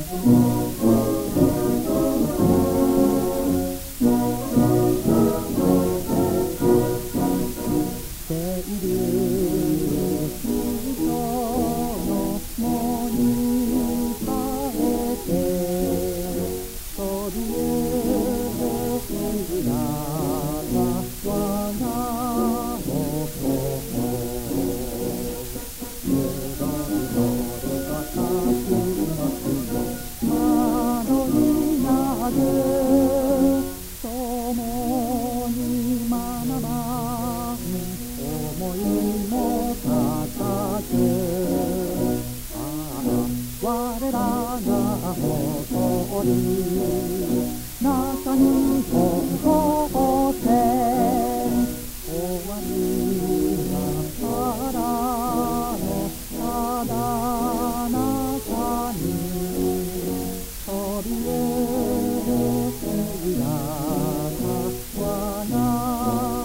我らが誇り中日本高専終わりがからのただ中に飛びゆく姿我が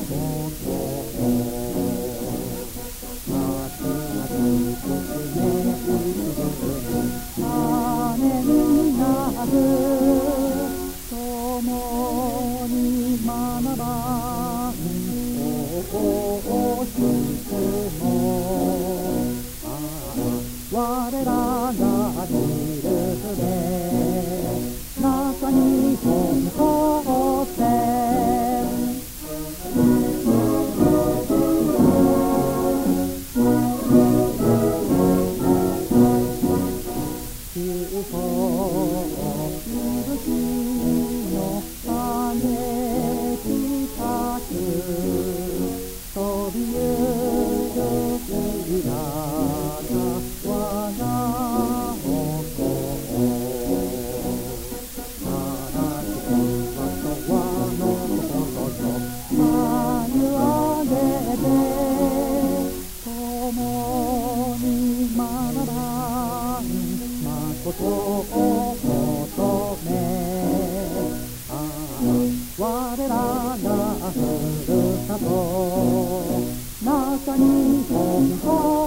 共に学ばんをしても我らがいるで中日本高専飛びゆく姿我が誇話し言葉の心と眉上げて共に学ばん誠を求め我らがふるさと中日本